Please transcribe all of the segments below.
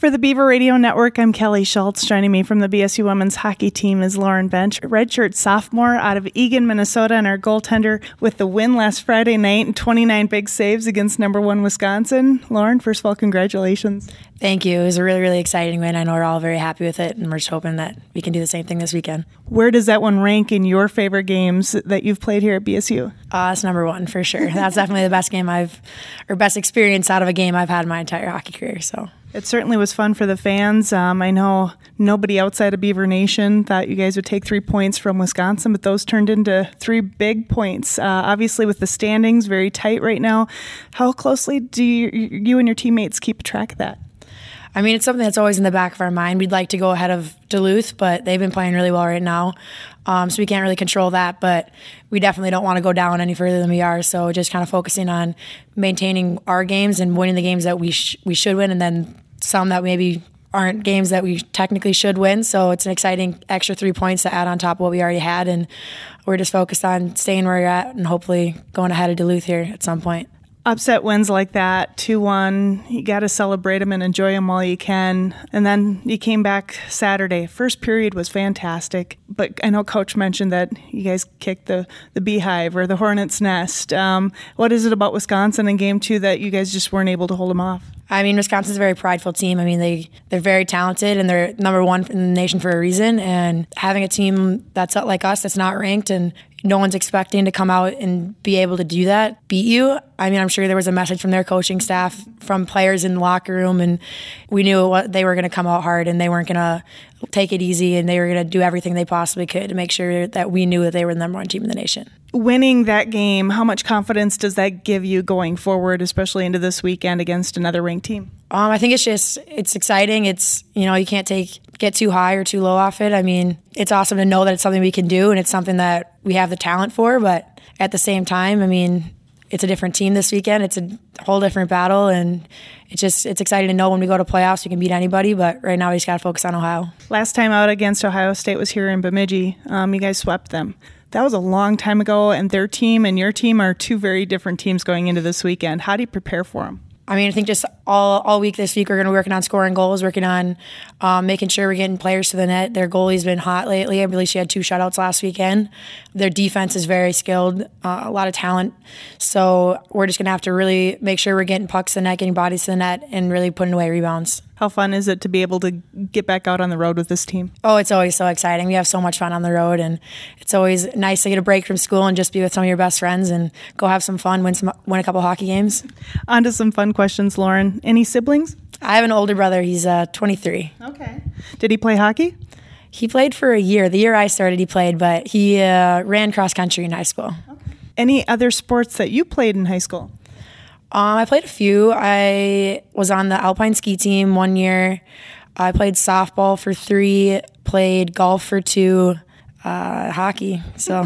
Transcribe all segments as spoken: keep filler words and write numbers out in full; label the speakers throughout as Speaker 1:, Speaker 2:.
Speaker 1: For the Beaver Radio Network, I'm Kelly Schultz. Joining me from the B S U women's hockey team is Lauren Bench, redshirt sophomore out of Eagan, Minnesota, and our goaltender with the win last Friday night and twenty-nine big saves against number one Wisconsin. Lauren, first of all, congratulations.
Speaker 2: Thank you. It was a really, really exciting win. I know we're all very happy with it, and we're just hoping that we can do the same thing this weekend.
Speaker 1: Where does that one rank in your favorite games that you've played here at B S U?
Speaker 2: Uh, it's number one for sure. That's definitely the best game I've, or best experience out of a game I've had in my entire hockey career. So.
Speaker 1: It certainly was fun for the fans. Um, I know nobody outside of Beaver Nation thought you guys would take three points from Wisconsin, but those turned into three big points. Uh, obviously, with the standings very tight right now, how closely do you, you and your teammates keep track of that?
Speaker 2: I mean, it's something that's always in the back of our mind. We'd like to go ahead of Duluth, but they've been playing really well right now. Um, so we can't really control that, but we definitely don't want to go down any further than we are. So just kind of focusing on maintaining our games and winning the games that we sh- we should win, and then some that maybe aren't games that we technically should win. So it's an exciting extra three points to add on top of what we already had, and we're just focused on staying where you're at and hopefully going ahead of Duluth here at some point.
Speaker 1: Upset wins like that, two one, you got to celebrate them and enjoy them while you can. And then you came back Saturday. First period was fantastic, but I know Coach mentioned that you guys kicked the, the beehive or the hornet's nest. Um, what is it about Wisconsin in game two that you guys just weren't able to hold them off?
Speaker 2: I mean, Wisconsin's a very prideful team. I mean, they, they're very talented, and they're number one in the nation for a reason. And having a team that's like us, that's not ranked, and no one's expecting to come out and be able to do that, beat you. I mean, I'm sure there was a message from their coaching staff, from players in the locker room, and we knew what they were going to come out hard, and they weren't going to take it easy, and they were going to do everything they possibly could to make sure that we knew that they were the number one team in the nation.
Speaker 1: Winning that game, how much confidence does that give you going forward, especially into this weekend against another ranked team?
Speaker 2: Um, I think it's just, it's exciting. It's, you know, you can't take get too high or too low off it. I mean, it's awesome to know that it's something we can do, and it's something that we have the talent for, but at the same time, I mean, it's a different team this weekend. It's a whole different battle, and it's just, it's exciting to know when we go to playoffs we can beat anybody, but right now we just got to focus on Ohio.
Speaker 1: Last time out against Ohio State was here in Bemidji. Um, you guys swept them. That was a long time ago, and their team and your team are two very different teams going into this weekend. How do you prepare for them?
Speaker 2: I mean, I think just all all week this week we're going to be working on scoring goals, working on um, making sure we're getting players to the net. Their goalie's been hot lately. I believe she had two shutouts last weekend. Their defense is very skilled, uh, a lot of talent. So we're just going to have to really make sure we're getting pucks to the net, getting bodies to the net, and really putting away rebounds.
Speaker 1: How fun is it to be able to get back out on the road with this team?
Speaker 2: Oh, it's always so exciting. We have so much fun on the road, and it's always nice to get a break from school and just be with some of your best friends and go have some fun, win some, win a couple hockey games.
Speaker 1: On to some fun questions, Lauren. Any siblings?
Speaker 2: I have an older brother. He's uh, twenty-three.
Speaker 1: Okay. Did he play hockey?
Speaker 2: He played for a year. The year I started, he played, but he uh, ran cross country in high school.
Speaker 1: Okay. Any other sports that you played in high school?
Speaker 2: Um, I played a few. I was on the Alpine ski team one year. I played softball for three, played golf for two, uh, hockey. So,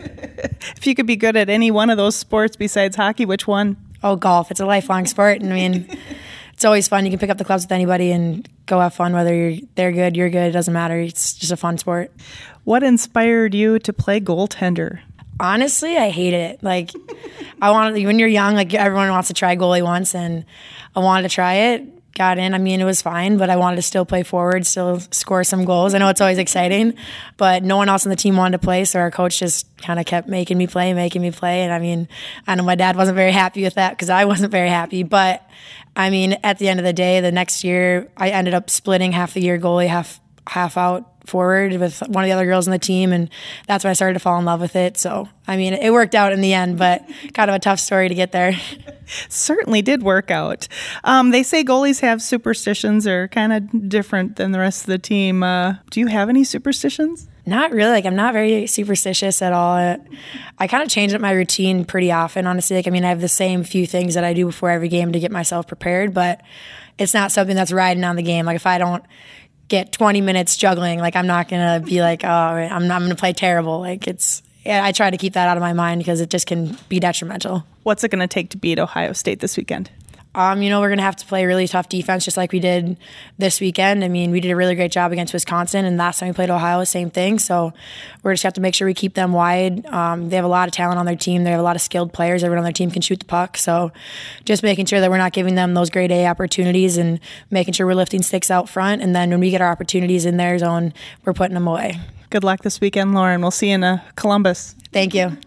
Speaker 1: if you could be good at any one of those sports besides hockey, which one?
Speaker 2: Oh, golf. It's a lifelong sport. And I mean, it's always fun. You can pick up the clubs with anybody and go have fun, whether you're, they're good, you're good. It doesn't matter. It's just a fun sport.
Speaker 1: What inspired you to play goaltender?
Speaker 2: Honestly, I hated it. Like, I wanted, when you're young, like everyone wants to try goalie once, and I wanted to try it. Got in. I mean, it was fine, but I wanted to still play forward, still score some goals. I know it's always exciting, but no one else on the team wanted to play, so our coach just kind of kept making me play, making me play. And I mean, I know my dad wasn't very happy with that because I wasn't very happy, but I mean, at the end of the day, the next year, I ended up splitting half the year goalie, half half out forward with one of the other girls on the team, and that's when I started to fall in love with it. So, I mean, it worked out in the end, but kind of a tough story to get there.
Speaker 1: Certainly did work out. Um, they say goalies have superstitions or kind of different than the rest of the team. Uh, do you have any superstitions?
Speaker 2: Not really. Like, I'm not very superstitious at all. I, I kind of change up my routine pretty often, honestly. Like, I mean, I have the same few things that I do before every game to get myself prepared, but it's not something that's riding on the game. Like, if I don't get twenty minutes juggling, like, I'm not going to be like, oh, I'm not going to play terrible. Like, it's, yeah, I try to keep that out of my mind because it just can be detrimental.
Speaker 1: What's it going to take to beat Ohio State this weekend?
Speaker 2: Um, you know, we're going to have to play really tough defense just like we did this weekend. I mean, we did a really great job against Wisconsin, and last time we played Ohio, same thing. So we're just have to make sure we keep them wide. Um, they have a lot of talent on their team. They have a lot of skilled players. Everyone on their team can shoot the puck. So just making sure that we're not giving them those grade A opportunities and making sure we're lifting sticks out front. And then when we get our opportunities in their zone, we're putting them away.
Speaker 1: Good luck this weekend, Lauren. We'll see you in uh, Columbus.
Speaker 2: Thank you.